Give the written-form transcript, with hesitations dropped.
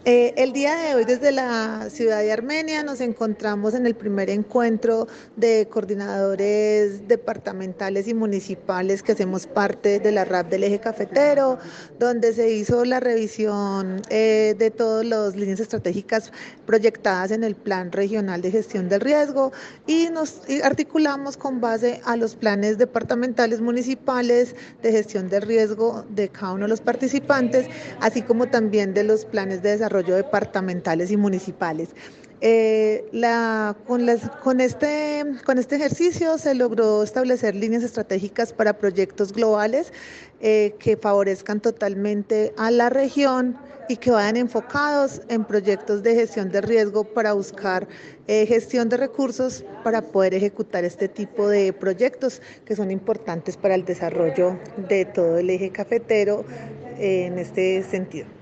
El día de hoy desde la ciudad de Armenia nos encontramos en el primer encuentro de coordinadores departamentales y municipales que hacemos parte de la RAP del Eje Cafetero, donde se hizo la revisión de todas las líneas estratégicas proyectadas en el Plan Regional de Gestión del Riesgo y articulamos con base a los planes departamentales municipales de gestión del riesgo de cada uno de los participantes, así como también de los planes de desarrollo departamentales y municipales. Con este ejercicio se logró establecer líneas estratégicas para proyectos globales que favorezcan totalmente a la región y que vayan enfocados en proyectos de gestión de riesgo para buscar gestión de recursos para poder ejecutar este tipo de proyectos que son importantes para el desarrollo de todo el eje cafetero en este sentido.